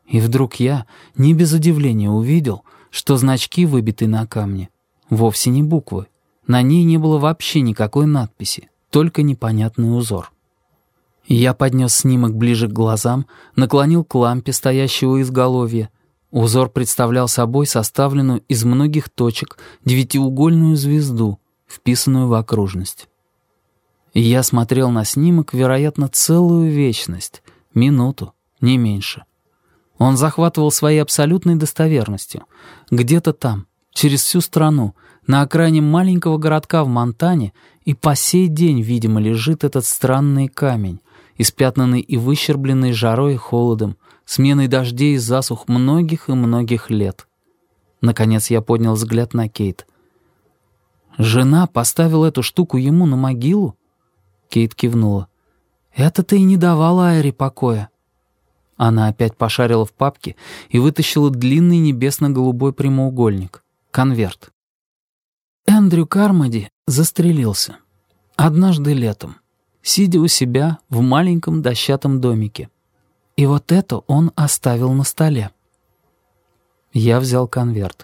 И вдруг я, не без удивления, увидел, что значки, выбитые на камне, вовсе не буквы. На ней не было вообще никакой надписи, только непонятный узор. Я поднес снимок ближе к глазам, наклонил к лампе, стоящей у изголовья. Узор представлял собой составленную из многих точек девятиугольную звезду, вписанную в окружность. Я смотрел на снимок, вероятно, целую вечность, минуту, не меньше. Он захватывал своей абсолютной достоверностью. Где-то там, через всю страну, на окраине маленького городка в Монтане, и по сей день, видимо, лежит этот странный камень, испятнанный и выщербленный жарой и холодом, сменой дождей и засух многих и многих лет. Наконец я поднял взгляд на Кейт. «Жена поставила эту штуку ему на могилу?» Кейт кивнула. «Это-то и не давало Айре покоя». Она опять пошарила в папке и вытащила длинный небесно-голубой прямоугольник. Конверт. Эндрю Кармоди застрелился. Однажды летом, сидя у себя в маленьком дощатом домике. И вот это он оставил на столе. Я взял конверт.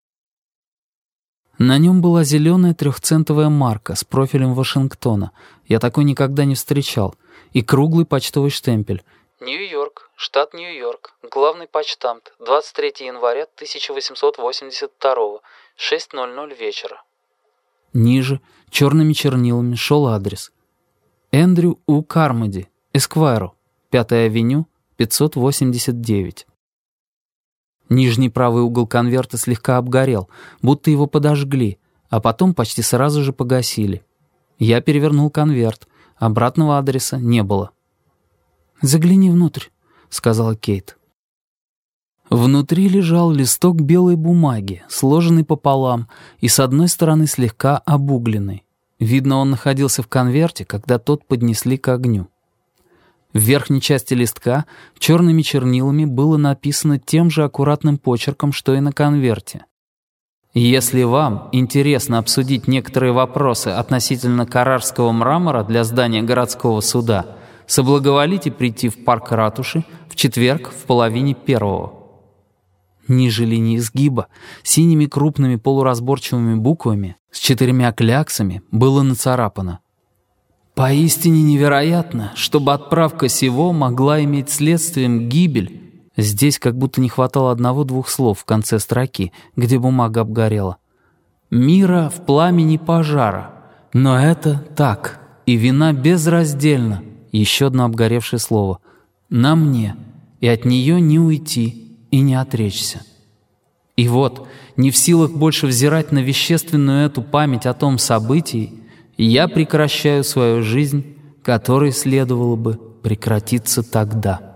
На нем была зеленая трехцентовая марка с профилем Вашингтона. Я такой никогда не встречал. И круглый почтовый штемпель. Нью-Йорк, штат Нью-Йорк, главный почтамт, 23 января 1882, 6:00 вечера. Ниже, черными чернилами, шел адрес. Эндрю У. Кармоди, Эсквайру, 5-я авеню, 589. Нижний правый угол конверта слегка обгорел, будто его подожгли, а потом почти сразу же погасили. Я перевернул конверт, обратного адреса не было. «Загляни внутрь», — сказала Кейт. Внутри лежал листок белой бумаги, сложенный пополам и с одной стороны слегка обугленный. Видно, он находился в конверте, когда тот поднесли к огню. В верхней части листка черными чернилами было написано тем же аккуратным почерком, что и на конверте. «Если вам интересно обсудить некоторые вопросы относительно каррарского мрамора для здания городского суда, соблаговолите прийти в парк ратуши в четверг в 12:30». Ниже линии изгиба, синими крупными полуразборчивыми буквами с 4 кляксами было нацарапано: «Поистине невероятно, чтобы отправка сего могла иметь следствием гибель». Здесь как будто не хватало одного-двух слов в конце строки, где бумага обгорела. «Мира в пламени пожара. Но это так, и вина безраздельна». Еще одно обгоревшее слово. «На мне, и от нее не уйти и не отречься». И вот, не в силах больше взирать на вещественную эту память о том событии, я прекращаю свою жизнь, которой следовало бы прекратиться тогда.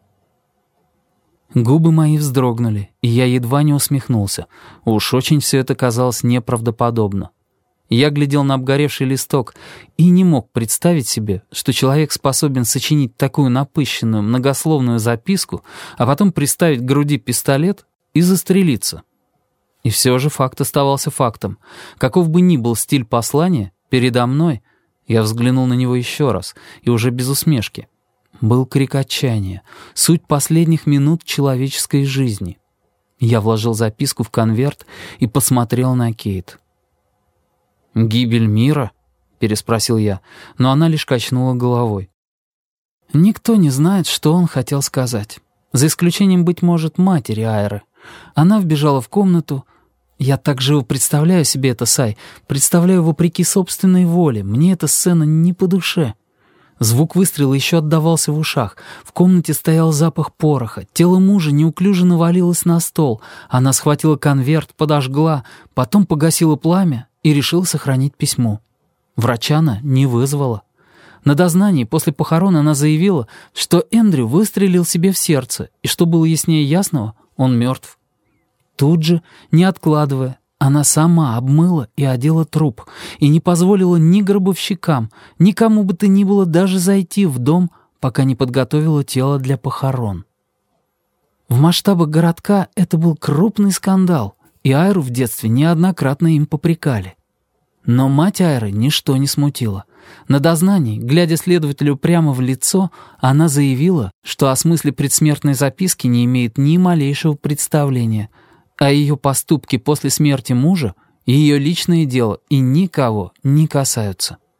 Губы мои вздрогнули, и я едва не усмехнулся. Уж очень все это казалось неправдоподобно. Я глядел на обгоревший листок и не мог представить себе, что человек способен сочинить такую напыщенную, многословную записку, а потом приставить к груди пистолет и застрелиться. И все же факт оставался фактом. Каков бы ни был стиль послания, передо мной, я взглянул на него еще раз, и уже без усмешки, был крик отчаяния, суть последних минут человеческой жизни. Я вложил записку в конверт и посмотрел на Кейт. «Гибель мира?» — переспросил я, но она лишь качнула головой. Никто не знает, что он хотел сказать. За исключением, быть может, матери Айры. Она вбежала в комнату. Я так живо представляю себе это, Сай. Представляю вопреки собственной воле. Мне эта сцена не по душе. Звук выстрела еще отдавался в ушах. В комнате стоял запах пороха. Тело мужа неуклюже навалилось на стол. Она схватила конверт, подожгла, потом погасила пламя и решила сохранить письмо. Врача она не вызвала. На дознании после похорон она заявила, что Эндрю выстрелил себе в сердце, и, что было яснее ясного, он мертв. Тут же, не откладывая, она сама обмыла и одела труп, и не позволила ни гробовщикам, ни кому бы то ни было даже зайти в дом, пока не подготовила тело для похорон. В масштабах городка это был крупный скандал, и Айру в детстве неоднократно им попрекали. Но мать Айры ничто не смутило. На дознании, глядя следователю прямо в лицо, она заявила, что о смысле предсмертной записки не имеет ни малейшего представления, а ее поступки после смерти мужа — ее личное дело и никого не касаются.